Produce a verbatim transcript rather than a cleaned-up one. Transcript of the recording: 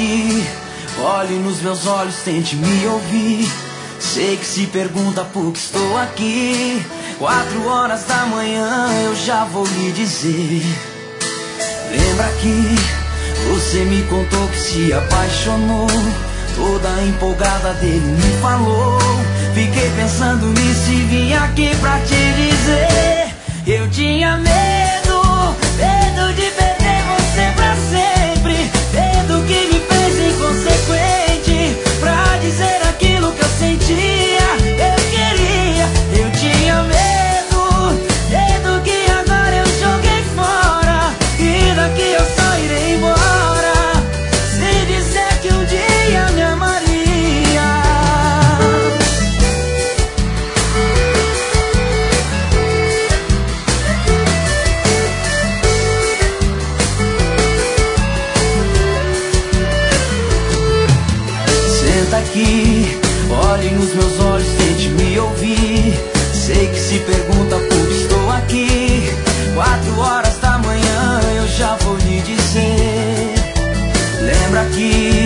aqui, olhe nos meus olhos, tente me ouvir. Sei que se pergunta por que estou aqui. Quatro horas da manhã eu já vou lhe dizer. Lembra que você me contou que se apaixonou, toda empolgada dele me falou. Fiquei pensando nisso e vim aqui pra te dizer. Eu tinha medo, medo de perder você pra sempre. Medo que me fez inconsequente pra dizer aquilo que eu sentia, eu queria. Eu tinha medo, medo que agora eu joguei fora. E daqui eu só irei embora se dizer que um dia me amaria. Senta aqui, olhe nos meus olhos, tente me ouvir. Sei que se pergunta por que estou aqui. Quatro horas da manhã eu já vou lhe dizer. Lembra que